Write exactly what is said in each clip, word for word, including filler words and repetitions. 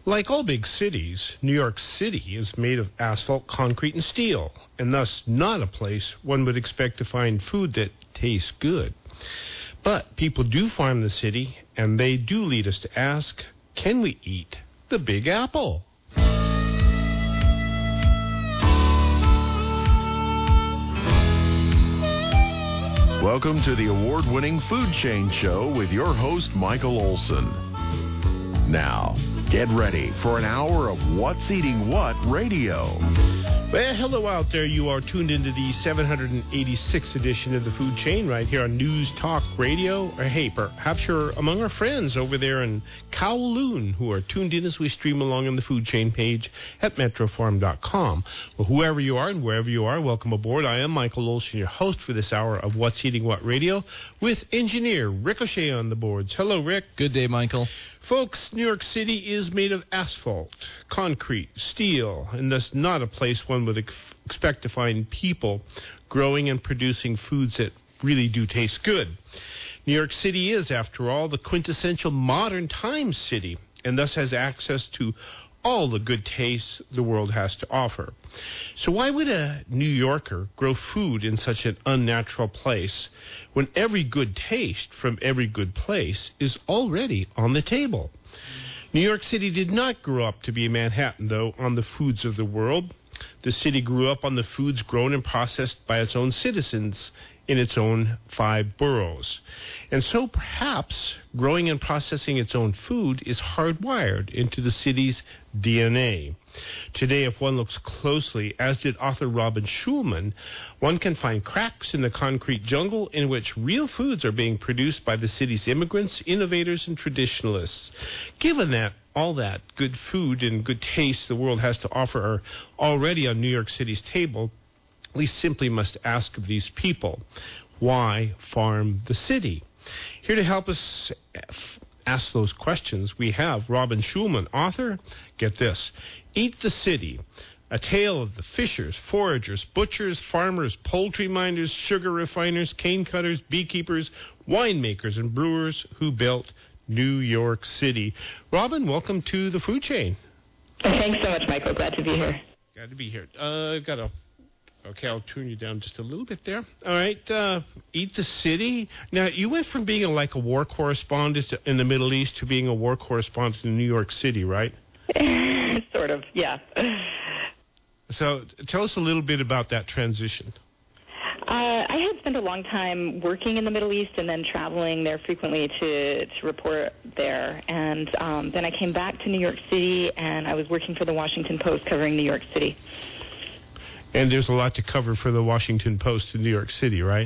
Like all big cities, New York City is made of asphalt, concrete, and steel, and thus not a place one would expect to find food that tastes good. But people do farm the city, and they do lead us to ask, can we eat the Big Apple? Welcome to the award-winning Food Chain Show with your host, Michael Olson. Now, get ready for an hour of What's Eating What radio. Well, hello out there. You are tuned into the seven hundred eighty-sixth edition of the Food Chain right here on News Talk Radio. Or hey, perhaps you're among our friends over there in Kowloon who are tuned in as we stream along on the Food Chain page at metro farm dot com. Well, whoever you are and wherever you are, welcome aboard. I am Michael Olson, your host for this hour of What's Eating What radio with engineer Ricochet on the boards. Hello, Rick. Good day, Michael. Folks, New York City is made of asphalt, concrete, steel, and thus not a place one would ex- expect to find people growing and producing foods that really do taste good. New York City is, after all, the quintessential modern times city, and thus has access to all the good tastes the world has to offer. So why would a New Yorker grow food in such an unnatural place when every good taste from every good place is already on the table? New York City did not grow up to be Manhattan, though, on the foods of the world. The city grew up on the foods grown and processed by its own citizens in its own five boroughs. And so perhaps growing and processing its own food is hardwired into the city's D N A. Today, if one looks closely, as did author Robin Schulman, one can find cracks in the concrete jungle in which real foods are being produced by the city's immigrants, innovators, and traditionalists. Given that all that good food and good taste the world has to offer are already on New York City's table, we simply must ask of these people, why farm the city? Here to help us ask those questions, we have Robin Schulman, author, get this, Eat the City, a tale of the fishers, foragers, butchers, farmers, poultry minders, sugar refiners, cane cutters, beekeepers, winemakers, and brewers who built New York City. Robin, welcome to the Food Chain. Thanks so much, Michael. Glad to be here. Glad to be here. Uh, got a Okay, I'll turn you down just a little bit there. All right, uh, Eat the City. Now, you went from being a, like a war correspondent in the Middle East to being a war correspondent in New York City, right? Sort of, yeah. So tell us a little bit about that transition. Uh, I had spent a long time working in the Middle East and then traveling there frequently to, to report there. And um, then I came back to New York City, and I was working for the Washington Post covering New York City. And there's a lot to cover for the Washington Post in New York City, right?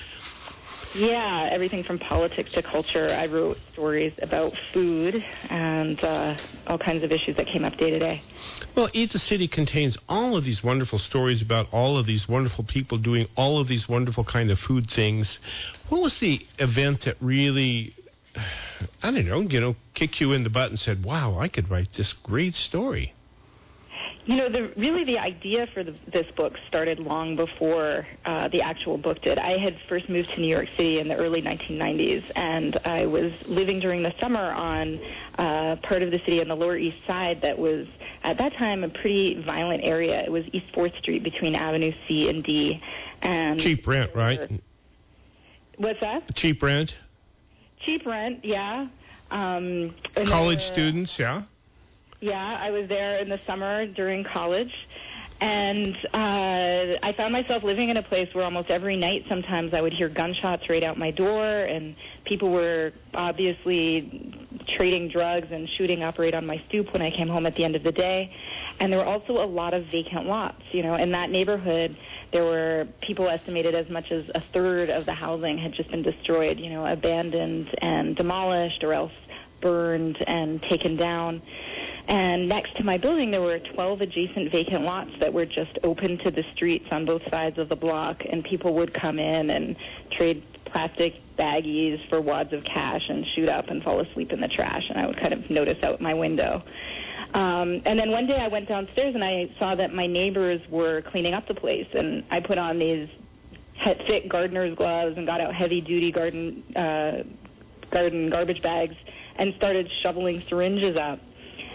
Yeah, everything from politics to culture. I wrote stories about food and uh, all kinds of issues that came up day to day. Well, Eat the City contains all of these wonderful stories about all of these wonderful people doing all of these wonderful kind of food things. What was the event that really, I don't know, you know, kicked you in the butt and said, wow, I could write this great story? You know, the, really the idea for the, this book started long before uh, the actual book did. I had first moved to New York City in the early nineteen nineties, and I was living during the summer on uh, part of the city on the Lower East Side that was, at that time, a pretty violent area. It was East fourth Street between Avenue C and D. And cheap rent, right? What's that? Cheap rent. Cheap rent, yeah. Um, College there, students, yeah. Yeah, I was there in the summer during college, and uh, I found myself living in a place where almost every night sometimes I would hear gunshots right out my door, and people were obviously trading drugs and shooting up right on my stoop when I came home at the end of the day. And there were also a lot of vacant lots. You know, in that neighborhood, there were people estimated as much as a third of the housing had just been destroyed, you know, abandoned and demolished or else burned and taken down. And next to my building, there were twelve adjacent vacant lots that were just open to the streets on both sides of the block, and people would come in and trade plastic baggies for wads of cash and shoot up and fall asleep in the trash, and I would kind of notice out my window. Um, and then one day I went downstairs and I saw that my neighbors were cleaning up the place, and I put on these thick gardener's gloves and got out heavy-duty garden uh, garden garbage bags and started shoveling syringes up.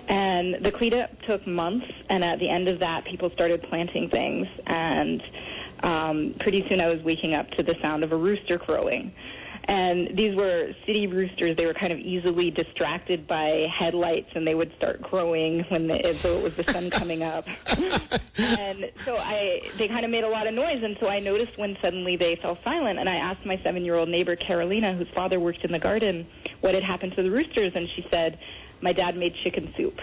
And the cleanup took months, and at the end of that, people started planting things, and um, pretty soon I was waking up to the sound of a rooster crowing. And these were city roosters. They were kind of easily distracted by headlights, and they would start crowing when the, as though it was the sun coming up. And so I, they kind of made a lot of noise, and so I noticed when suddenly they fell silent, and I asked my seven-year-old neighbor, Carolina, whose father worked in the garden, what had happened to the roosters, and she said, my dad made chicken soup.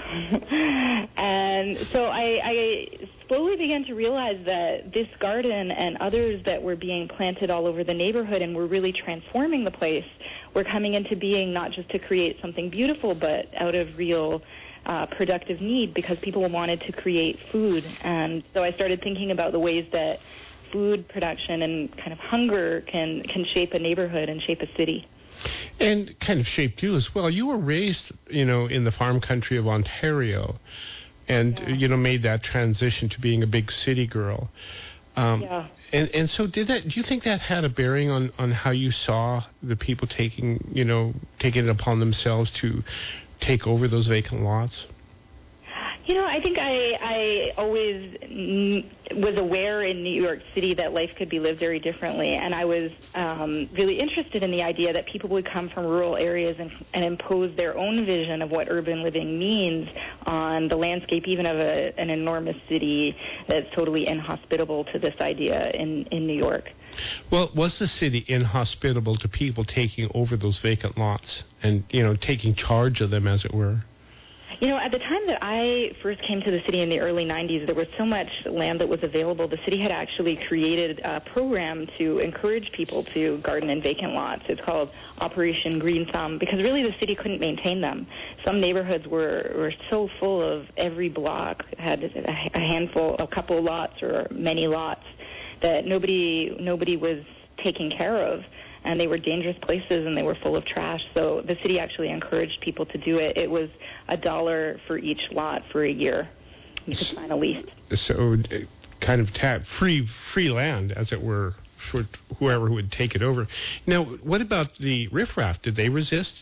And so I, I slowly began to realize that this garden and others that were being planted all over the neighborhood and were really transforming the place were coming into being not just to create something beautiful, but out of real uh, productive need, because people wanted to create food. And so I started thinking about the ways that food production and kind of hunger can, can shape a neighborhood and shape a city. And kind of shaped you as well. You were raised, you know, in the farm country of Ontario, and yeah. you know, made that transition to being a big city girl. Um, yeah. And and so did that? Do you think that had a bearing on, on how you saw the people taking, you know, taking it upon themselves to take over those vacant lots? You know, I think I, I always n- was aware in New York City that life could be lived very differently, and I was um, really interested in the idea that people would come from rural areas and, and impose their own vision of what urban living means on the landscape, even of a, an enormous city that's totally inhospitable to this idea in, in New York. Well, was the city inhospitable to people taking over those vacant lots and, you know, taking charge of them, as it were? You know, at the time that I first came to the city in the early nineties, there was so much land that was available. The city had actually created a program to encourage people to garden in vacant lots. It's called Operation Green Thumb, because really the city couldn't maintain them. Some neighborhoods were, were so full of every block had a handful, a couple lots or many lots that nobody nobody was taking care of. And they were dangerous places, and they were full of trash. So the city actually encouraged people to do it. It was a dollar for each lot for a year. You could sign a lease. So uh, kind of tap free free land, as it were, for whoever would take it over. Now, what about the riffraff? Did they resist?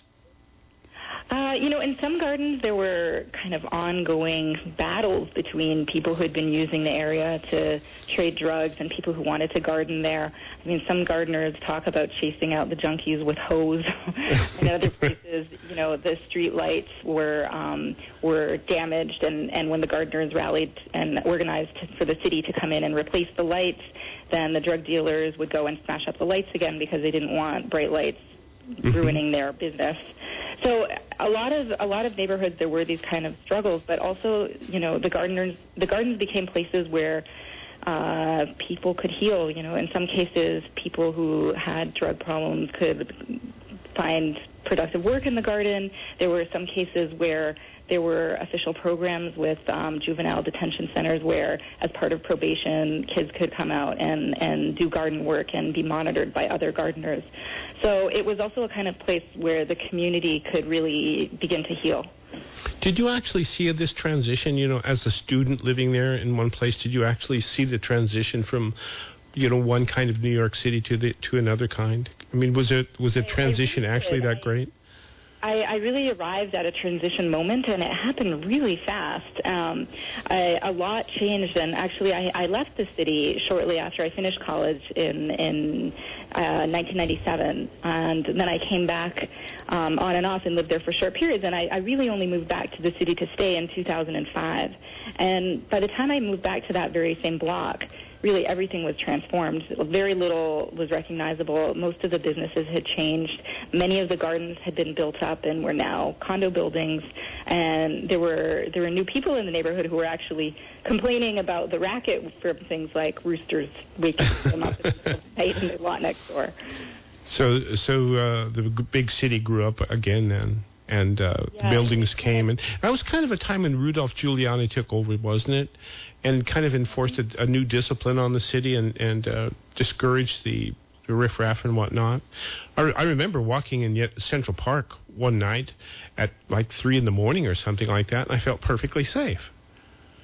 Uh, you know, in some gardens there were kind of ongoing battles between people who had been using the area to trade drugs and people who wanted to garden there. I mean, some gardeners talk about chasing out the junkies with hose. In other places, you know, the street lights were um, were damaged, and, and when the gardeners rallied and organized for the city to come in and replace the lights, then the drug dealers would go and smash up the lights again because they didn't want bright lights ruining their business. So a lot of a lot of neighborhoods there were these kind of struggles, but also, you know, the gardeners the gardens became places where uh, people could heal. You know, in some cases, people who had drug problems could find productive work in the garden. There were some cases where there were official programs with um, juvenile detention centers where, as part of probation, kids could come out and, and do garden work and be monitored by other gardeners. So it was also a kind of place where the community could really begin to heal. Did you actually see this transition, you know, as a student living there in one place? Did you actually see the transition from, you know, one kind of New York City to the to another kind? I mean, was it was the transition actually that great? I, I really arrived at a transition moment, and it happened really fast. Um, I, a lot changed, and actually I, I left the city shortly after I finished college in, in uh, nineteen ninety-seven, and then I came back um, on and off and lived there for short periods, and I, I really only moved back to the city to stay in two thousand five. And by the time I moved back to that very same block, really everything was transformed. Very little was recognizable. Most of the businesses had changed. Many of the gardens had been built up and were now condo buildings. And there were there were new people in the neighborhood who were actually complaining about the racket from things like roosters waking them up in the night in their lot next door. So, so uh, the big city grew up again then. And uh, yeah. buildings came, and that was kind of a time when Rudolph Giuliani took over, wasn't it? And kind of enforced a, a new discipline on the city and and uh, discouraged the, the riffraff and whatnot. I, I remember walking in yet Central Park one night at like three in the morning or something like that, and I felt perfectly safe.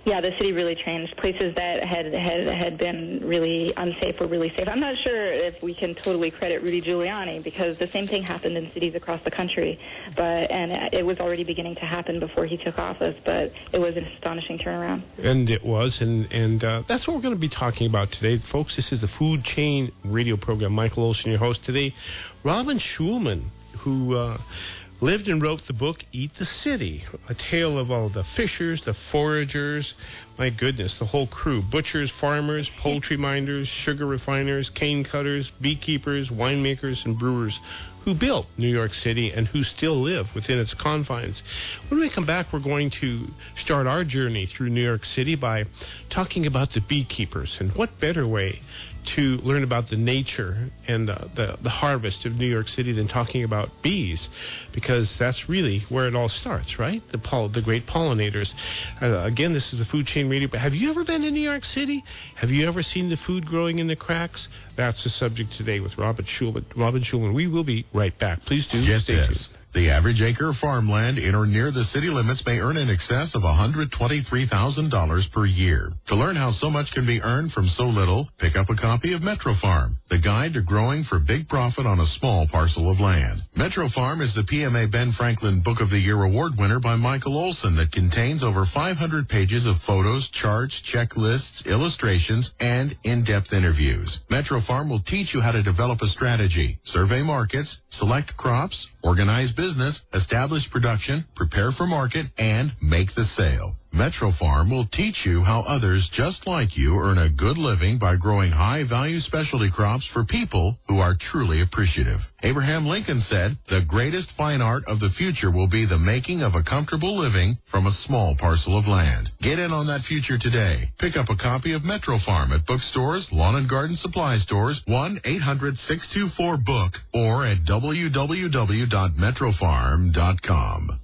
Yeah, the city really changed. Places that had, had had been really unsafe were really safe. I'm not sure if we can totally credit Rudy Giuliani, because the same thing happened in cities across the country, but and it was already beginning to happen before he took office, but it was an astonishing turnaround. And it was, and, and uh, that's what we're going to be talking about today. Folks, this is the Food Chain Radio Program. Michael Olson, your host today. Robin Schulman, who... Uh, lived and wrote the book Eat the City, a tale of all the fishers, the foragers, my goodness, the whole crew, butchers, farmers, poultry minders, sugar refiners, cane cutters, beekeepers, winemakers, and brewers who built New York City and who still live within its confines. When we come back, we're going to start our journey through New York City by talking about the beekeepers, and what better way to learn about the nature and the, the, the harvest of New York City than talking about bees, because that's really where it all starts, right? The poll, the great pollinators. Uh, again, this is the Food Chain Radio. But have you ever been to New York City? Have you ever seen the food growing in the cracks? That's the subject today with Robin Schulman. Robin Schulman. We will be right back. Please do Get stay this. tuned. The average acre of farmland in or near the city limits may earn in excess of one hundred twenty-three thousand dollars per year. To learn how so much can be earned from so little, pick up a copy of Metro Farm, the guide to growing for big profit on a small parcel of land. Metro Farm is the P M A Ben Franklin Book of the Year award winner by Michael Olson that contains over five hundred pages of photos, charts, checklists, illustrations, and in-depth interviews. Metro Farm will teach you how to develop a strategy, survey markets, select crops, organize business, establish production, prepare for market, and make the sale. Metro Farm will teach you how others just like you earn a good living by growing high-value specialty crops for people who are truly appreciative. Abraham Lincoln said, "The greatest fine art of the future will be the making of a comfortable living from a small parcel of land." Get in on that future today. Pick up a copy of Metro Farm at bookstores, lawn and garden supply stores, one eight hundred six two four book, or at w w w dot metro farm dot com.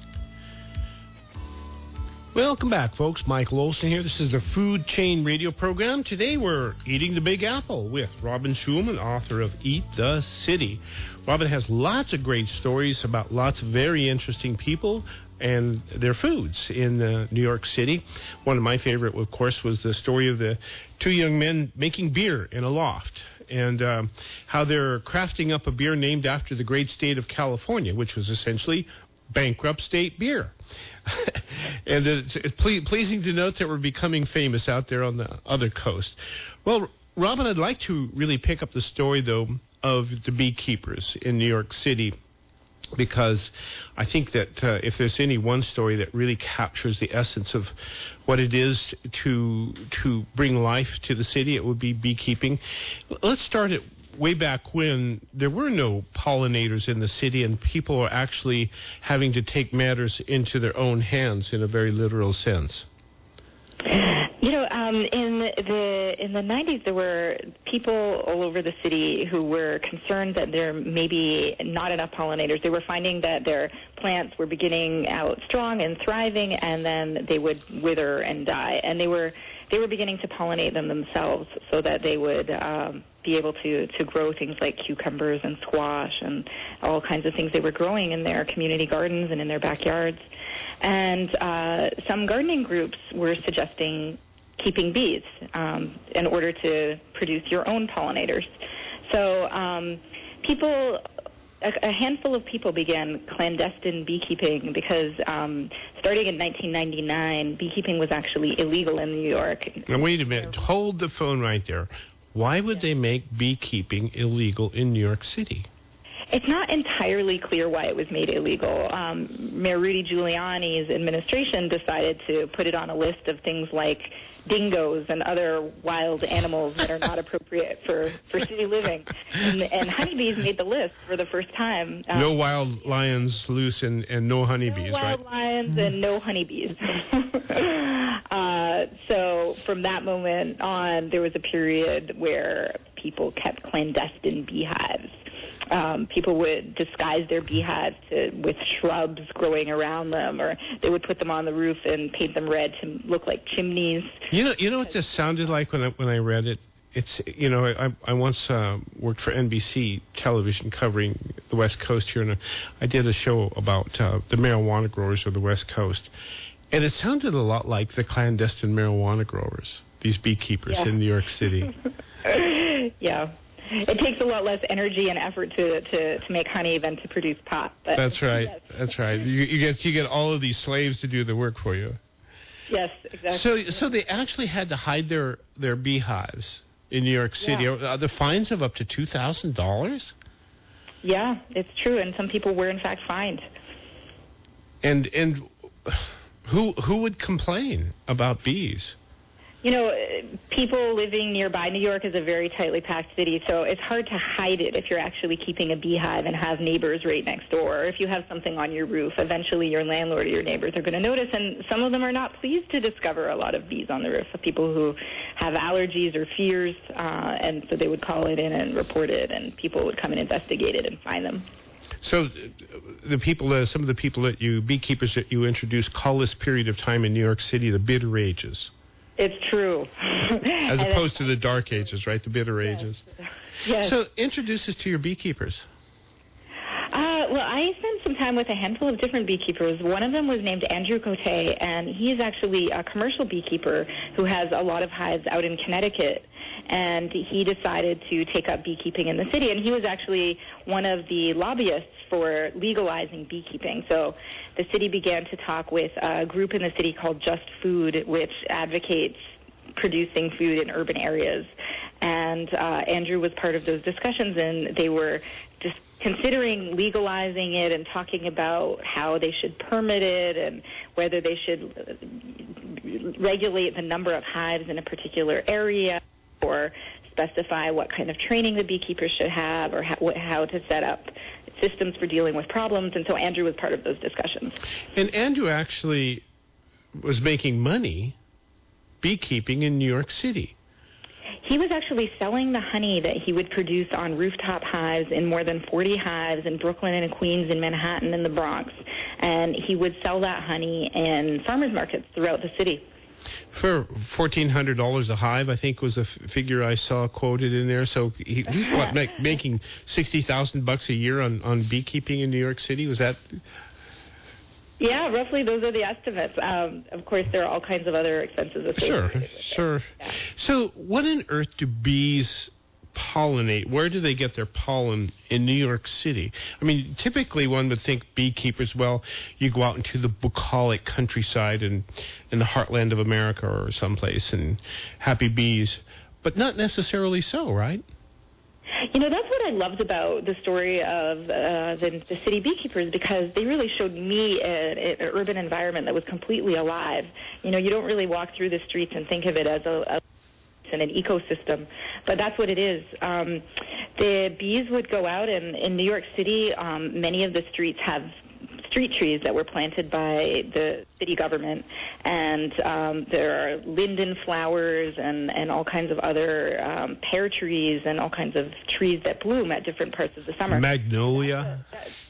Welcome back, folks. Michael Olson here. This is the Food Chain Radio Program. Today we're eating the Big Apple with Robin Schulman, author of Eat the City. Robin has lots of great stories about lots of very interesting people and their foods in uh, New York City. One of my favorite, of course, was the story of the two young men making beer in a loft, and um, how they're crafting up a beer named after the great state of California, which was essentially bankrupt state beer. And it's, it's ple- pleasing to note that we're becoming famous out there on the other coast. Well, Robin, I'd like to really pick up the story, though, of the beekeepers in New York City, because I think that uh, if there's any one story that really captures the essence of what it is to to bring life to the city, it would be beekeeping. Let's start it way back when there were no pollinators in the city, and people were actually having to take matters into their own hands in a very literal sense. You know, um, in the in the nineties, there were people all over the city who were concerned that there may be not enough pollinators. They were finding that their plants were beginning out strong and thriving, and then they would wither and die. And they were they were beginning to pollinate them themselves, so that they would um, be able to to grow things like cucumbers and squash and all kinds of things they were growing in their community gardens and in their backyards. And uh, some gardening groups were suggesting keeping bees um, in order to produce your own pollinators. So um, people, a, a handful of people began clandestine beekeeping because um, starting in nineteen ninety-nine, beekeeping was actually illegal in New York. Now, wait a minute. Hold the phone right there. Why would they make beekeeping illegal in New York City? It's not entirely clear why it was made illegal. Um, Mayor Rudy Giuliani's administration decided to put it on a list of things like dingoes and other wild animals that are not appropriate for, for city living. And, and honeybees made the list for the first time. Um, no wild lions loose and, and no honeybees, no wild right? lions and no honeybees. uh, so from that moment on, there was a period where people kept clandestine beehives. Um, people would disguise their beehives to, with shrubs growing around them, or they would put them on the roof and paint them red to look like chimneys. You know, you know what this sounded like when I when I read it. It's you know I I once uh, worked for N B C television covering the West Coast here, and I did a show about uh, the marijuana growers of the West Coast. And it sounded a lot like the clandestine marijuana growers, these beekeepers Yeah. in New York City. Yeah. It takes a lot less energy and effort to, to, to make honey than to produce pot. But That's right. Yes. That's right. You, you get you get all of these slaves to do the work for you. Yes, exactly. So so they actually had to hide their, their beehives in New York City. Yeah. Are the fines of up to two thousand dollars? Yeah, it's true, and some people were in fact fined. And and who who would complain about bees? You know, uh, people living nearby, New York is a very tightly packed city, so it's hard to hide it if you're actually keeping a beehive and have neighbors right next door. Or if you have something on your roof, eventually your landlord or your neighbors are going to notice, and some of them are not pleased to discover a lot of bees on the roof, of people who have allergies or fears, uh, and so they would call it in and report it, and people would come and investigate it and find them. So uh, the people, uh, some of the people that you, beekeepers that you introduce, call this period of time in New York City the bitter ages. It's true. As opposed to the dark ages, right? The bitter yes. ages. Yes. So introduce us to your beekeepers. Uh, well, I spent some time with a handful of different beekeepers. One of them was named Andrew Cote, and he's actually a commercial beekeeper who has a lot of hives out in Connecticut. And he decided to take up beekeeping in the city, and he was actually one of the lobbyists for legalizing beekeeping. So the city began to talk with a group in the city called Just Food, which advocates producing food in urban areas. And uh, Andrew was part of those discussions, and they were just considering legalizing it and talking about how they should permit it and whether they should regulate the number of hives in a particular area or specify what kind of training the beekeepers should have or how, how to set up systems for dealing with problems. And so Andrew was part of those discussions. And Andrew actually was making money beekeeping in New York City. He was actually selling the honey that he would produce on rooftop hives in more than forty hives in Brooklyn and Queens and Manhattan and the Bronx. And he would sell that honey in farmers markets throughout the city. For fourteen hundred dollars a hive, I think was a f- figure I saw quoted in there. So he, he's what, make, making sixty thousand bucks a year on, on beekeeping in New York City? Was that? Yeah, roughly those are the estimates. Um, of course, there are all kinds of other expenses associated Sure, with it. sure. Yeah. So what on earth do bees pollinate? Where do they get their pollen in New York City? I mean, typically one would think beekeepers, well, you go out into the bucolic countryside and in the heartland of America or someplace and happy bees, but not necessarily so, right? You know, that's what I loved about the story of uh, the, the city beekeepers, because they really showed me an urban environment that was completely alive. You know, you don't really walk through the streets and think of it as a, a and an ecosystem, but that's what it is. Um, the bees would go out, and in New York City, um, many of the streets have street trees that were planted by the city government, and um, there are linden flowers and, and all kinds of other um, pear trees and all kinds of trees that bloom at different parts of the summer. Magnolia.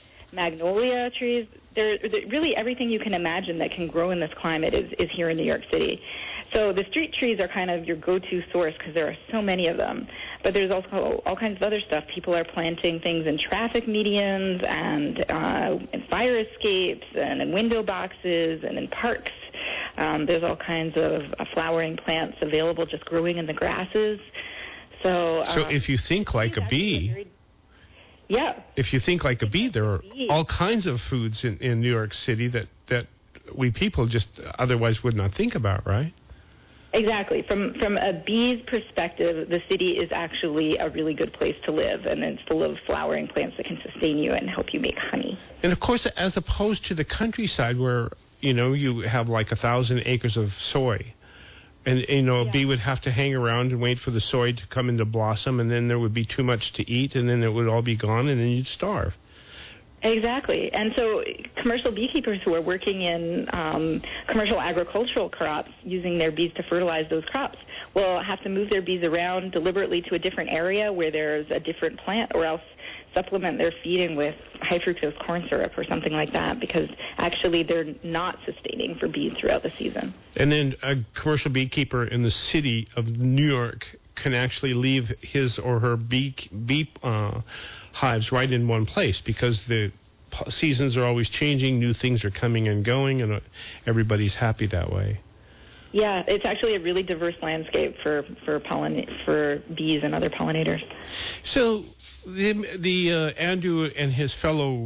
Magnolia trees. There, really everything you can imagine that can grow in this climate is, is here in New York City. So the street trees are kind of your go-to source because there are so many of them. But there's also all kinds of other stuff. People are planting things in traffic medians and uh, in fire escapes and in window boxes and in parks. Um, there's all kinds of uh, flowering plants available just growing in the grasses. So, uh, So if you think like a bee, very, yeah. if you think like a bee, there are all kinds of foods in, in New York City that, that we people just otherwise would not think about, right? Exactly. From from a bee's perspective, the city is actually a really good place to live, and it's full of flowering plants that can sustain you and help you make honey. And of course, as opposed to the countryside where, you know, you have like a thousand acres of soy. And, you know, a Yeah. bee would have to hang around and wait for the soy to come into blossom, and then there would be too much to eat, and then it would all be gone, and then you'd starve. Exactly. And so commercial beekeepers who are working in um, commercial agricultural crops using their bees to fertilize those crops will have to move their bees around deliberately to a different area where there's a different plant, or else supplement their feeding with high fructose corn syrup or something like that, because actually they're not sustaining for bees throughout the season. And then a commercial beekeeper in the city of New York can actually leave his or her bee, bee uh, hives right in one place, because the po- seasons are always changing, new things are coming and going, and uh, everybody's happy that way. Yeah, it's actually a really diverse landscape for for pollen for bees and other pollinators. So the, the uh, Andrew and his fellow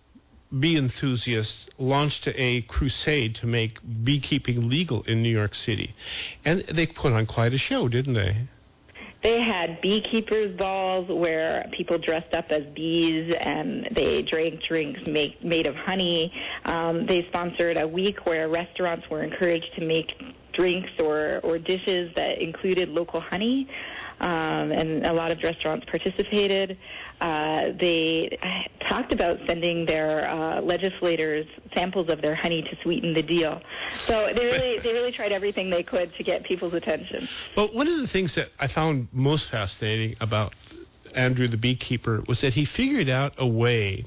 bee enthusiasts launched a crusade to make beekeeping legal in New York City, and they put on quite a show, didn't they? They had beekeepers' balls where people dressed up as bees and they drank drinks make, made of honey. Um, they sponsored a week where restaurants were encouraged to make drinks or, or dishes that included local honey, um, and a lot of restaurants participated. Uh, they talked about sending their uh, legislators samples of their honey to sweeten the deal. So they really, they really tried everything they could to get people's attention. Well, one of the things that I found most fascinating about Andrew the beekeeper was that he figured out a way.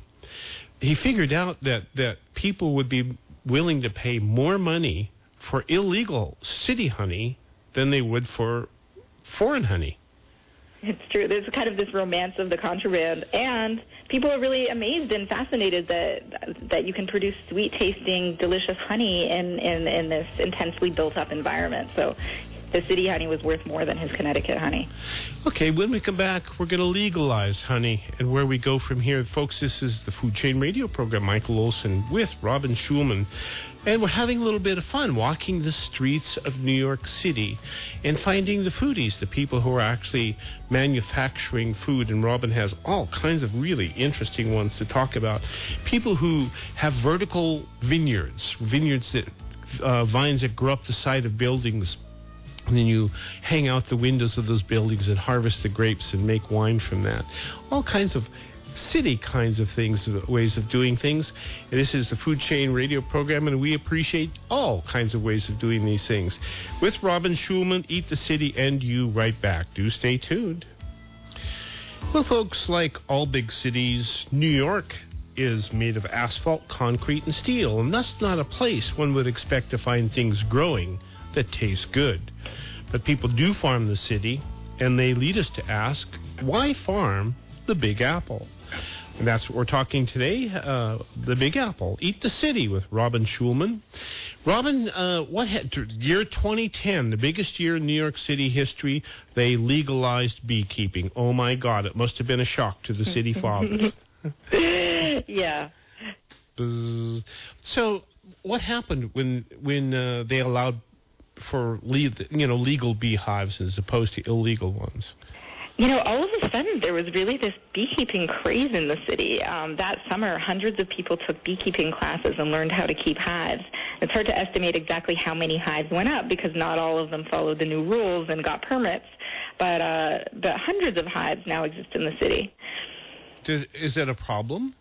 He figured out that, that people would be willing to pay more money for illegal city honey than they would for foreign honey. It's true. There's kind of this romance of the contraband, and people are really amazed and fascinated that that you can produce sweet-tasting, delicious honey in, in, in this intensely built-up environment. So the city honey was worth more than his Connecticut honey. Okay, when we come back, we're going to legalize honey, and where we go from here. Folks, this is the Food Chain Radio program. Michael Olson with Robin Schulman. And we're having a little bit of fun walking the streets of New York City and finding the foodies, the people who are actually manufacturing food. And Robin has all kinds of really interesting ones to talk about. People who have vertical vineyards, vineyards that, uh, vines that grow up the side of buildings. And then you hang out the windows of those buildings and harvest the grapes and make wine from that. All kinds of city kinds of things, ways of doing things. And this is the Food Chain Radio program, and we appreciate all kinds of ways of doing these things. With Robin Schulman, Eat the City, and you right back. Do stay tuned. Well, folks, like all big cities, New York is made of asphalt, concrete, and steel, and that's not a place one would expect to find things growing that taste good. But people do farm the city, and they lead us to ask, why farm the Big Apple? And that's what we're talking today, uh, the Big Apple. Eat the City with Robin Schulman. Robin, uh, what had, year twenty ten, the biggest year in New York City history, they legalized beekeeping. Oh, my God, it must have been a shock to the city fathers. Yeah. Buzz. So what happened when when uh, they allowed for le- you know legal beehives as opposed to illegal ones? You know, all of a sudden there was really this beekeeping craze in the city. Um, that summer, hundreds of people took beekeeping classes and learned how to keep hives. It's hard to estimate exactly how many hives went up because not all of them followed the new rules and got permits. But, uh, but hundreds of hives now exist in the city. Does, is that a problem?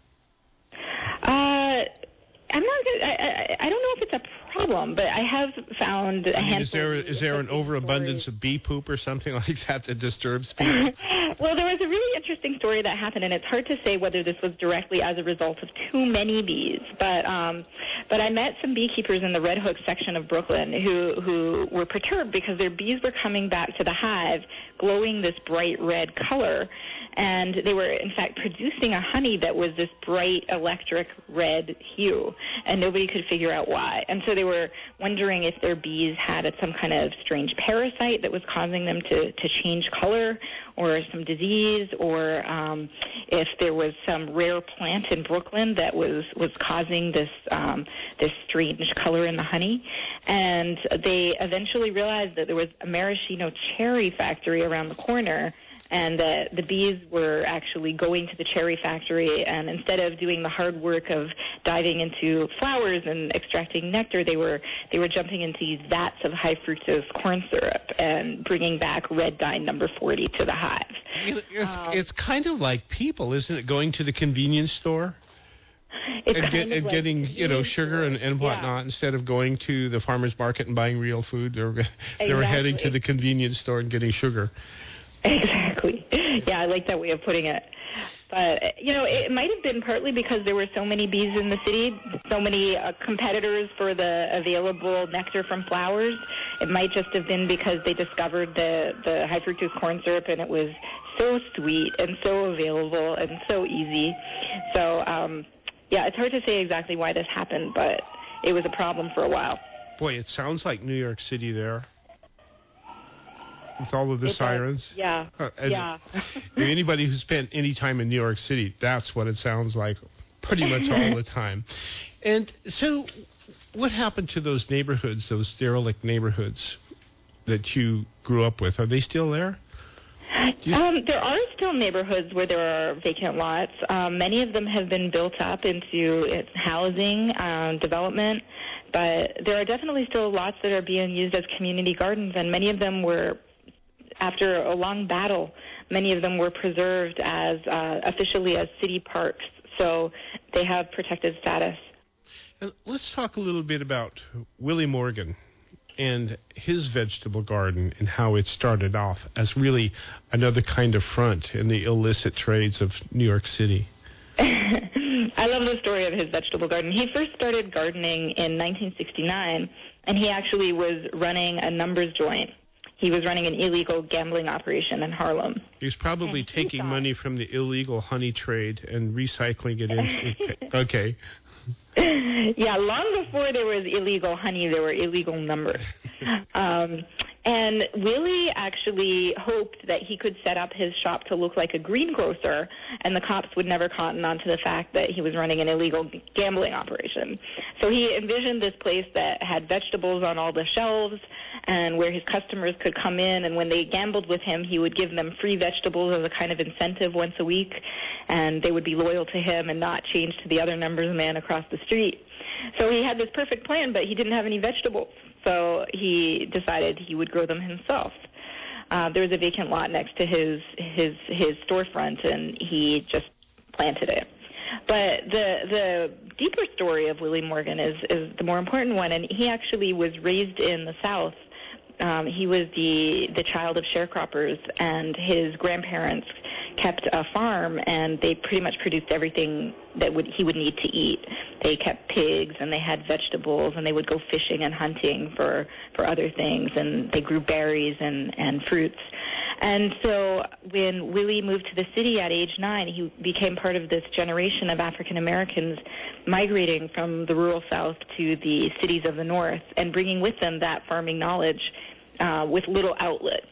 Uh, I'm not. I, I, I don't know if it's a problem, but I have found a I mean, handful. Is there is there an overabundance of bee poop or something like that that disturbs people? Well, there was a really interesting story that happened, and it's hard to say whether this was directly as a result of too many bees. But um, but I met some beekeepers in the Red Hook section of Brooklyn who who were perturbed because their bees were coming back to the hive glowing this bright red color. And they were, in fact, producing a honey that was this bright electric red hue, and nobody could figure out why. And so they were wondering if their bees had some kind of strange parasite that was causing them to, to change color, or some disease, or um, if there was some rare plant in Brooklyn that was, was causing this um, this strange color in the honey. And they eventually realized that there was a maraschino cherry factory around the corner, and uh, the bees were actually going to the cherry factory, and instead of doing the hard work of diving into flowers and extracting nectar, they were they were jumping into these vats of high fructose corn syrup and bringing back red dye number forty to the hive. It's, um, it's kind of like people, isn't it? Going to the convenience store it's and, get, kind of and like getting you know sugar and, and whatnot yeah. instead of going to the farmer's market and buying real food. They were, they were Exactly. heading to the convenience store and getting sugar. Exactly. Yeah, I like that way of putting it. But, you know, it might have been partly because there were so many bees in the city, so many uh, competitors for the available nectar from flowers. It might just have been because they discovered the, the high fructose corn syrup, and it was so sweet and so available and so easy. So, um, yeah, it's hard to say exactly why this happened, but it was a problem for a while. Boy, it sounds like New York City there. With all of the it sirens. Does. Yeah, uh, yeah. Anybody who spent any time in New York City, that's what it sounds like pretty much all the time. And so what happened to those neighborhoods, those derelict neighborhoods that you grew up with? Are they still there? You... Um, there are still neighborhoods where there are vacant lots. Um, many of them have been built up into housing, um, development, but there are definitely still lots that are being used as community gardens, and many of them were, after a long battle, many of them were preserved as uh, officially as city parks, so they have protected status. And let's talk a little bit about Willie Morgan and his vegetable garden and how it started off as really another kind of front in the illicit trades of New York City. I love the story of his vegetable garden. He first started gardening in nineteen sixty-nine, and he actually was running a numbers joint. He was running an illegal gambling operation in Harlem. He was probably and taking thought, money from the illegal honey trade and recycling it into... Okay. Yeah, long before there was illegal honey, there were illegal numbers. Um, and Willie actually hoped that he could set up his shop to look like a greengrocer, and the cops would never cotton on to the fact that he was running an illegal gambling operation. So he envisioned this place that had vegetables on all the shelves and where his customers could come in, and when they gambled with him, he would give them free vegetables as a kind of incentive once a week, and they would be loyal to him and not change to the other numbers man across the street. So he had this perfect plan, but he didn't have any vegetables, so he decided he would grow them himself. Uh, there was a vacant lot next to his his his storefront, and he just planted it. But the the deeper story of Willie Morgan is is the more important one, and he actually was raised in the South. Um, he was the the child of sharecroppers, and his grandparents kept a farm, and they pretty much produced everything that would he would need to eat. They kept pigs, and they had vegetables, and they would go fishing and hunting for, for other things, and they grew berries and, and fruits. And so when Willie moved to the city at age nine, he became part of this generation of African Americans migrating from the rural South to the cities of the North and bringing with them that farming knowledge uh, with little outlet.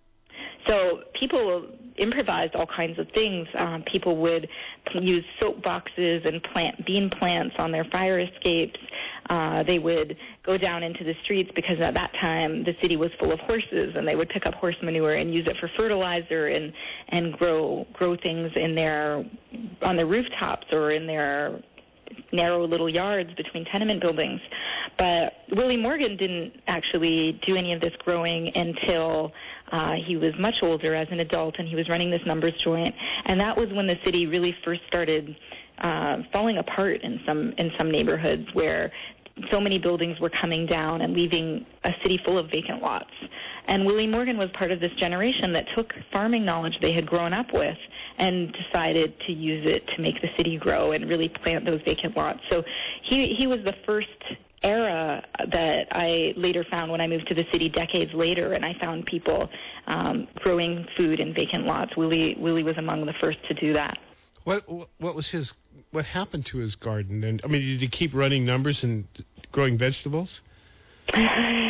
So people improvised all kinds of things. Um, people would use soap boxes and plant bean plants on their fire escapes. Uh, they would go down into the streets because at that time the city was full of horses, and they would pick up horse manure and use it for fertilizer and and grow grow things in their on their rooftops or in their narrow little yards between tenement buildings. But Willie Morgan didn't actually do any of this growing until uh, he was much older as an adult, and he was running this numbers joint. And that was when the city really first started uh, falling apart in some in some neighborhoods where so many buildings were coming down and leaving a city full of vacant lots. And Willie Morgan was part of this generation that took farming knowledge they had grown up with and decided to use it to make the city grow and really plant those vacant lots. So he he was the first era that I later found when I moved to the city decades later, and I found people um, growing food in vacant lots. Willie Willie was among the first to do that. What what was his what happened to his garden? And I mean, did he keep running numbers and growing vegetables? He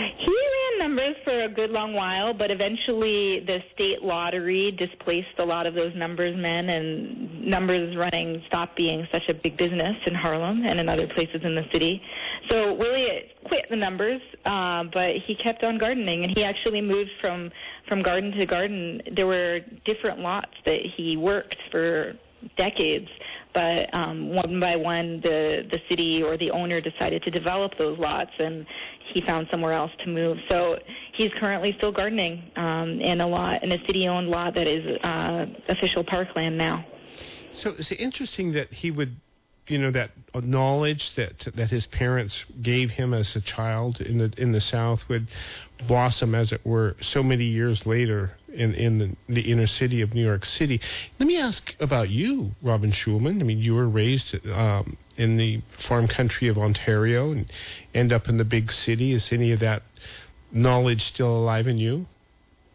ran numbers for a good long while, but eventually the state lottery displaced a lot of those numbers men, and numbers running stopped being such a big business in Harlem and in other places in the city. So Willie quit the numbers, uh, but he kept on gardening, and he actually moved from, from garden to garden. There were different lots that he worked for decades, but um, one by one the the city or the owner decided to develop those lots, and he found somewhere else to move. So he's currently still gardening um, in a lot in a city-owned lot that is uh, official parkland now. So it's interesting that he would, you know, that knowledge that that his parents gave him as a child in the in the South would blossom, as it were, so many years later in in the, the inner city of New York City. Let me ask about you, Robin Schulman. I mean, you were raised um, in the farm country of Ontario and end up in the big city. Is any of that knowledge still alive in you?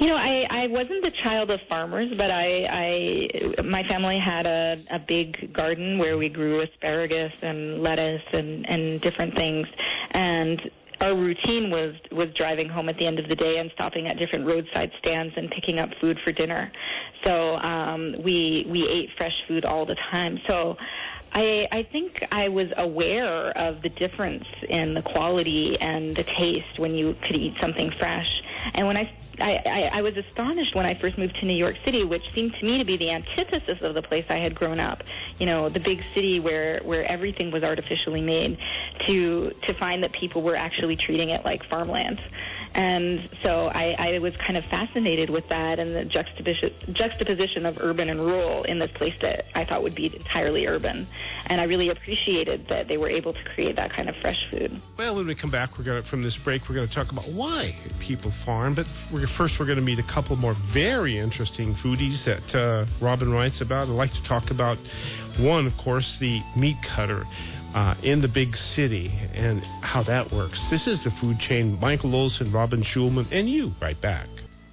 You know, I, I wasn't the child of farmers, but I, I my family had a, a big garden where we grew asparagus and lettuce and, and different things. And our routine was, was driving home at the end of the day and stopping at different roadside stands and picking up food for dinner. So um, we we ate fresh food all the time. So I, I think I was aware of the difference in the quality and the taste when you could eat something fresh. And when I, I, I was astonished when I first moved to New York City, which seemed to me to be the antithesis of the place I had grown up, you know, the big city where, where everything was artificially made, to to find that people were actually treating it like farmland. And so I, I was kind of fascinated with that and the juxtaposition, juxtaposition of urban and rural in this place that I thought would be entirely urban. And I really appreciated that they were able to create that kind of fresh food. Well, when we come back, we're going to, from this break, we're going to talk about why people farm. But we're, first, we're going to meet a couple more very interesting foodies that uh, Robin writes about. I'd like to talk about one, of course, the meat cutter. Uh, in the big city and how that works. This is the Food Chain. Michael Olson, Robin Schulman, and you right back.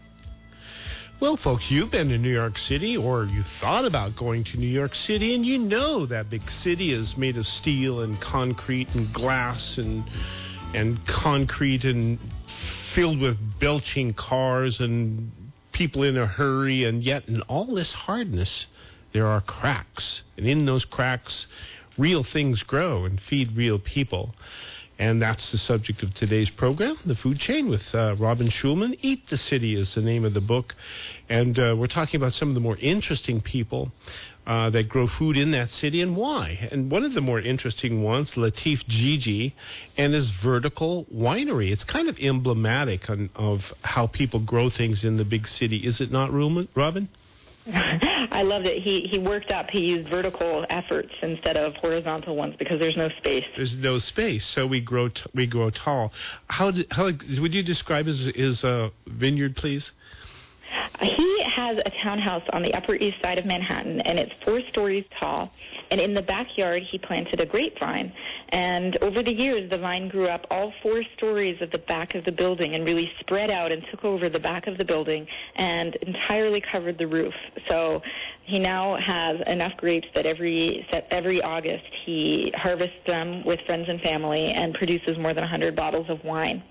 Well, folks, you've been to New York City, or you thought about going to New York City, and you know that big city is made of steel and concrete and glass and and concrete and filled with belching cars and people in a hurry, and yet in all this hardness, there are cracks. And in those cracks, real things grow and feed real people. And that's the subject of today's program, The Food Chain, with uh, Robin Schulman. Eat the City is the name of the book. And uh, we're talking about some of the more interesting people uh, that grow food in that city and why. And one of the more interesting ones, Latif Gigi, and his vertical winery. It's kind of emblematic on, of how people grow things in the big city. Is it not, Robin? I loved it. He he worked up. He used vertical efforts instead of horizontal ones because there's no space. There's no space, so we grow t- we grow tall. How did, how would you describe his his uh, vineyard, please? He has a townhouse on the Upper East Side of Manhattan, and it's four stories tall. And in the backyard, he planted a grapevine. And over the years, the vine grew up all four stories of the back of the building and really spread out and took over the back of the building and entirely covered the roof. So he now has enough grapes that every every August he harvests them with friends and family and produces more than one hundred bottles of wine.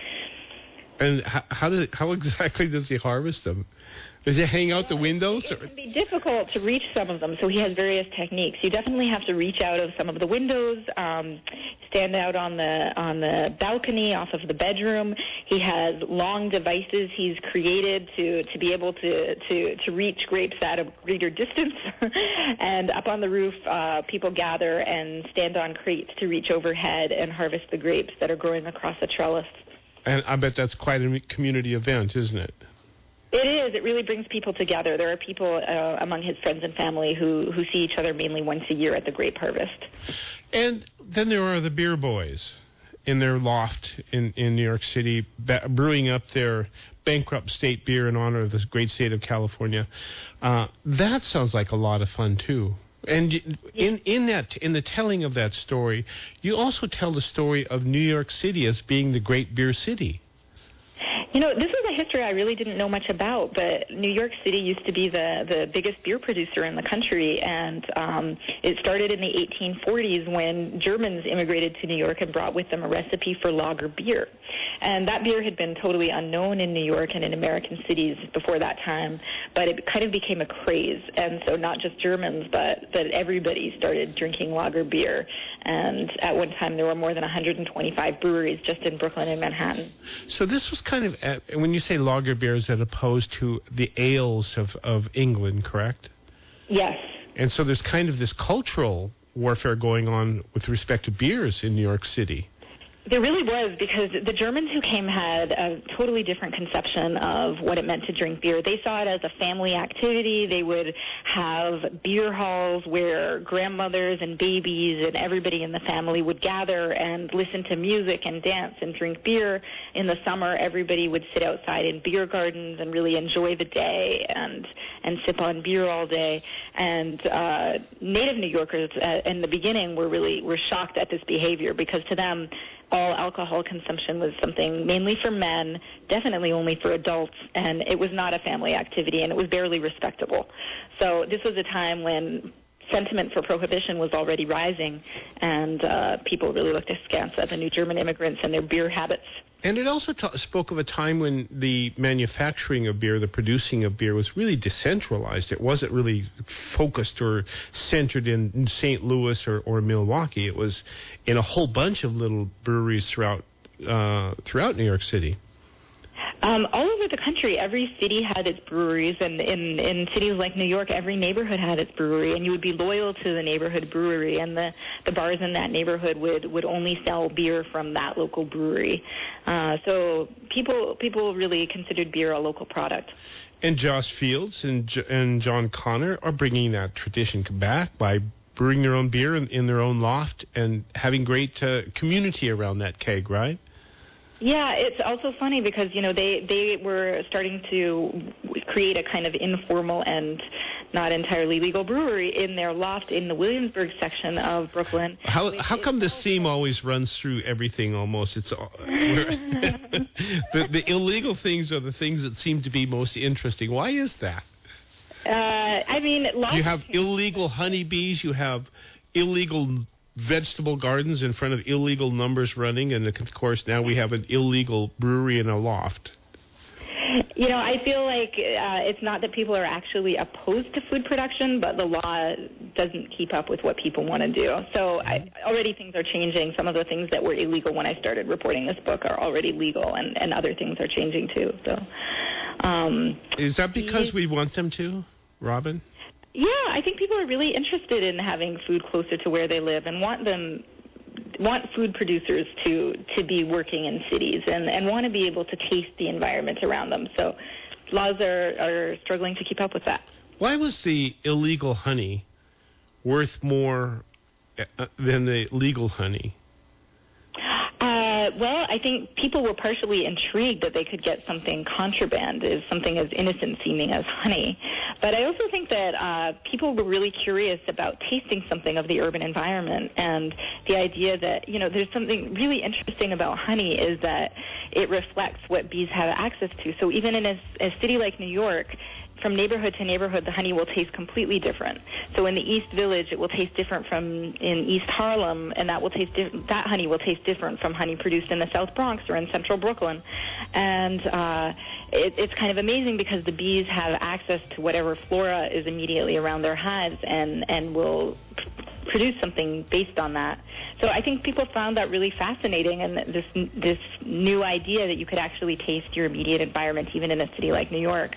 And how how, does, how exactly does he harvest them? Does he hang out the windows? It can be difficult to reach some of them, so he has various techniques. You definitely have to reach out of some of the windows, um, stand out on the on the balcony off of the bedroom. He has long devices he's created to, to be able to, to, to reach grapes at a greater distance. And up on the roof, uh, people gather and stand on crates to reach overhead and harvest the grapes that are growing across a trellis. And I bet that's quite a community event, isn't it? It is. It really brings people together. There are people uh, among his friends and family who, who see each other mainly once a year at the grape harvest. And then there are the beer boys in their loft in, in New York City, ba- brewing up their bankrupt state beer in honor of this great state of California. Uh, that sounds like a lot of fun, too. And in, in that in the telling of that story, you also tell the story of New York City as being the great beer city. You know, this is a history I really didn't know much about, but New York City used to be the, the biggest beer producer in the country, and um, it started in the eighteen forties when Germans immigrated to New York and brought with them a recipe for lager beer. And that beer had been totally unknown in New York and in American cities before that time, but it kind of became a craze. And so not just Germans, but that everybody started drinking lager beer. And at one time, there were more than one hundred twenty-five breweries just in Brooklyn and Manhattan. So this was kind of, uh, when you say lager beer, is that opposed to the ales of, of England, correct? Yes. And so there's kind of this cultural warfare going on with respect to beers in New York City. There really was, because the Germans who came had a totally different conception of what it meant to drink beer. They saw it as a family activity. They would have beer halls where grandmothers and babies and everybody in the family would gather and listen to music and dance and drink beer. In the summer, everybody would sit outside in beer gardens and really enjoy the day and and sip on beer all day. And uh, native New Yorkers uh, in the beginning were really were shocked at this behavior, because to them, all alcohol consumption was something mainly for men, definitely only for adults, and it was not a family activity, and it was barely respectable. So this was a time when sentiment for prohibition was already rising, and uh, people really looked askance at the new German immigrants and their beer habits. And it also ta- spoke of a time when the manufacturing of beer, the producing of beer, was really decentralized. It wasn't really focused or centered in Saint Louis or, or Milwaukee. It was in a whole bunch of little breweries throughout uh, throughout New York City. Um, all over the country, every city had its breweries, and in, in cities like New York, every neighborhood had its brewery, and you would be loyal to the neighborhood brewery, and the, the bars in that neighborhood would, would only sell beer from that local brewery. Uh, so people people really considered beer a local product. And Joss Fields and, J- and John Connor are bringing that tradition back by brewing their own beer in, in their own loft and having great uh, community around that keg, right? Yeah, it's also funny because, you know, they, they were starting to create a kind of informal and not entirely legal brewery in their loft in the Williamsburg section of Brooklyn. How how come this theme always runs through everything almost? It's uh, the, the illegal things are the things that seem to be most interesting. Why is that? Uh, I mean, lots you have illegal honeybees, you have illegal vegetable gardens in front of illegal numbers running, and of course now we have an illegal brewery in a loft. You know, I feel like uh, it's not that people are actually opposed to food production, but the law doesn't keep up with what people want to do. So I, already things are changing. Some of the things that were illegal when I started reporting this book are already legal, and, and other things are changing too. So, um, is that because the, we want them to, Robin? Yeah, I think people are really interested in having food closer to where they live and want them want food producers to, to be working in cities and, and want to be able to taste the environment around them. So laws are, are struggling to keep up with that. Why was the illegal honey worth more uh, than the legal honey? Uh, well, I think people were partially intrigued that they could get something contraband, is something as innocent seeming as honey. But I also think that uh, people were really curious about tasting something of the urban environment, and the idea that, you know, there's something really interesting about honey is that it reflects what bees have access to. So even in a, a city like New York, from neighborhood to neighborhood, the honey will taste completely different. So in the East Village, it will taste different from in East Harlem, and that will taste di- that honey will taste different from honey produced in the South Bronx or in Central Brooklyn. And uh, it, it's kind of amazing because the bees have access to whatever flora is immediately around their hives, and and will produce something based on that. So I think people found that really fascinating, and this this new idea that you could actually taste your immediate environment even in a city like New York.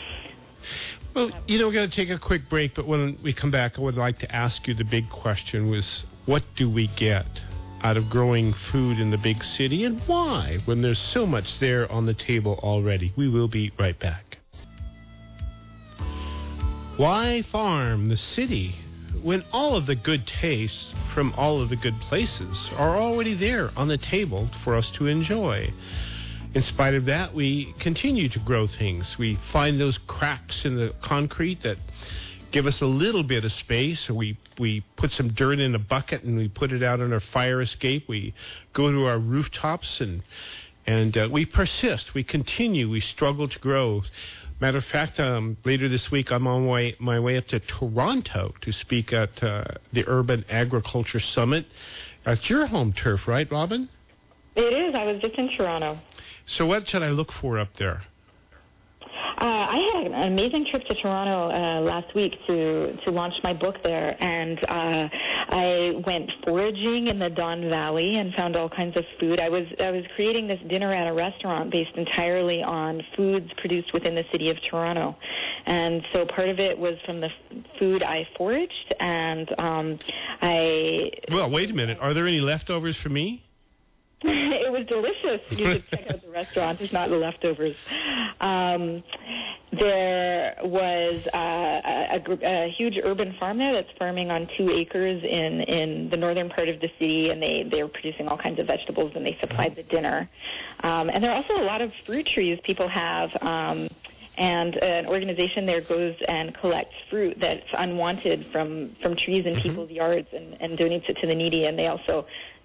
Well, you know, we're going to take a quick break, but when we come back, I would like to ask you the big question was, what do we get out of growing food in the big city, and why, when there's so much there on the table already? We will be right back. Why farm the city when all of the good tastes from all of the good places are already there on the table for us to enjoy? In spite of that, we continue to grow things. We find those cracks in the concrete that give us a little bit of space. We we put some dirt in a bucket and we put it out on our fire escape. We go to our rooftops and and uh, we persist. We continue. We struggle to grow. Matter of fact, um, later this week, I'm on my way, my way up to Toronto to speak at uh, the Urban Agriculture Summit. That's your home turf, right, Robin? It is. I was just in Toronto. So what should I look for up there? Uh, I had an amazing trip to Toronto uh, last week to, to launch my book there, and uh, I went foraging in the Don Valley and found all kinds of food. I was I was creating this dinner at a restaurant based entirely on foods produced within the city of Toronto, and so part of it was from the f- food I foraged, and um, I... Well, wait a minute. Are there any leftovers for me? It was delicious. You should check out the restaurant. It's not the leftovers. Um, there was uh, a, a, a huge urban farm there that's farming on two acres in, in the northern part of the city, and they, they were producing all kinds of vegetables, and they supplied the dinner. Um, and there are also a lot of fruit trees people have. Um, And an organization there goes and collects fruit that's unwanted from, from trees in mm-hmm. people's yards and, and donates it to the needy. And they also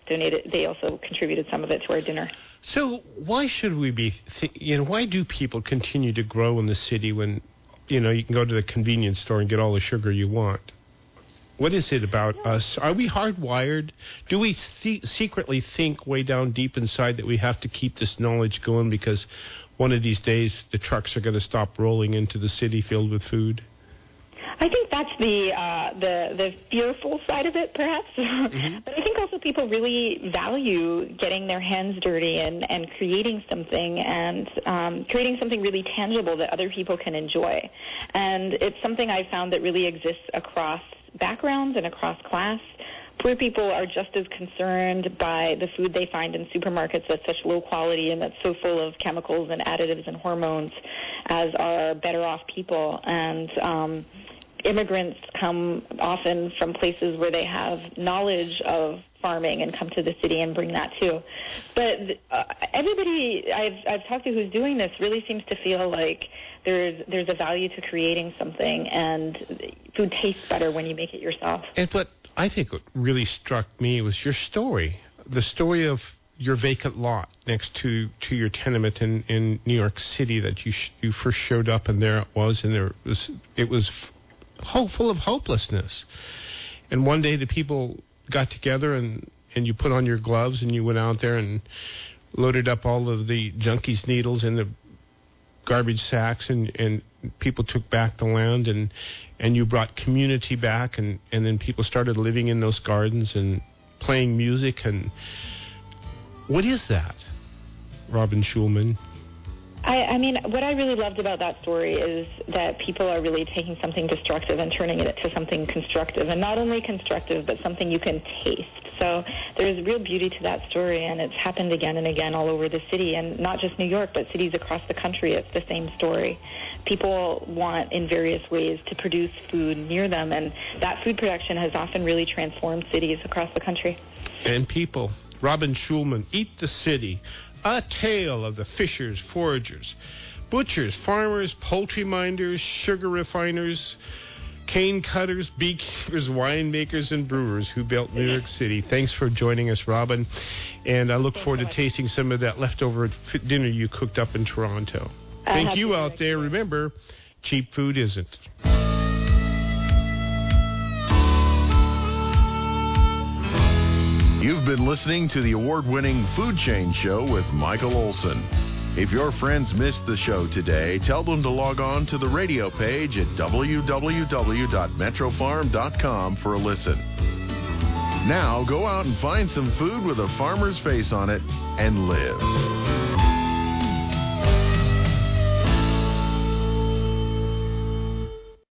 donated. They also contributed some of it to our dinner. So why should we be, th- you know, why do people continue to grow in the city when, you know, you can go to the convenience store and get all the sugar you want? What is it about us? Are we hardwired? Do we th- secretly think way down deep inside that we have to keep this knowledge going because one of these days the trucks are going to stop rolling into the city filled with food? I think that's the uh, the the fearful side of it, perhaps. Mm-hmm. But I think also people really value getting their hands dirty and, and creating something and um, creating something really tangible that other people can enjoy. And it's something I found that really exists across backgrounds and across class. Poor people are just as concerned by the food they find in supermarkets that's such low quality and that's so full of chemicals and additives and hormones as are better off people. And um, immigrants come often from places where they have knowledge of farming and come to the city and bring that too. But uh, everybody I've I've talked to who's doing this really seems to feel like there's there's a value to creating something, and food tastes better when you make it yourself. And what I think what really struck me was your story, the story of your vacant lot next to, to your tenement in, in New York City that you sh- you first showed up, and there it was, and there was it was f- full of hopelessness. And one day the people got together, and, and you put on your gloves, and you went out there and loaded up all of the junkies' needles in the garbage sacks, and, and people took back the land, and, and you brought community back, and, and then people started living in those gardens and playing music. And what is that, Robin Schulman? I, I mean, what I really loved about that story is that people are really taking something destructive and turning it into something constructive, and not only constructive, but something you can taste. So there's real beauty to that story, and it's happened again and again all over the city, and not just New York, but cities across the country. It's the same story. People want, in various ways, to produce food near them, and that food production has often really transformed cities across the country. And people. Robin Schulman, Eat the City, a tale of the fishers, foragers, butchers, farmers, poultry minders, sugar refiners, cane cutters, beekeepers, winemakers, and brewers who built New York City. Thanks for joining us, Robin. And I look Thanks forward so to much. tasting some of that leftover f- dinner you cooked up in Toronto. I Thank have you to out there. Remember, cheap food isn't. You've been listening to the award-winning Food Chain Show with Michael Olson. If your friends missed the show today, tell them to log on to the radio page at w w w dot metro farm dot com for a listen. Now, go out and find some food with a farmer's face on it and live.